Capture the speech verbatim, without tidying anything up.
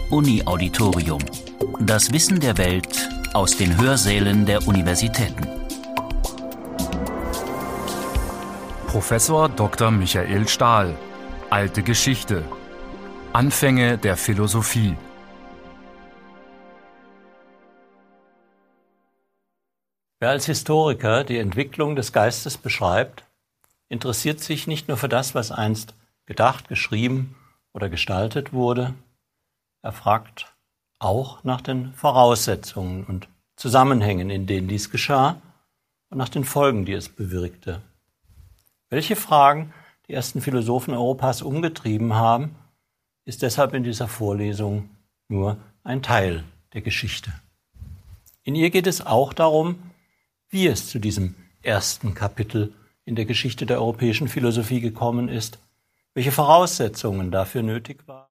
Uni-Auditorium. Das Wissen der Welt aus den Hörsälen der Universitäten. Professor Doktor Michael Stahl. Alte Geschichte. Anfänge der Philosophie. Wer als Historiker die Entwicklung des Geistes beschreibt, interessiert sich nicht nur für das, was einst gedacht, geschrieben oder gestaltet wurde. Er fragt auch nach den Voraussetzungen und Zusammenhängen, in denen dies geschah, und nach den Folgen, die es bewirkte. Welche Fragen die ersten Philosophen Europas umgetrieben haben, ist deshalb in dieser Vorlesung nur ein Teil der Geschichte. In ihr geht es auch darum, wie es zu diesem ersten Kapitel in der Geschichte der europäischen Philosophie gekommen ist, welche Voraussetzungen dafür nötig waren.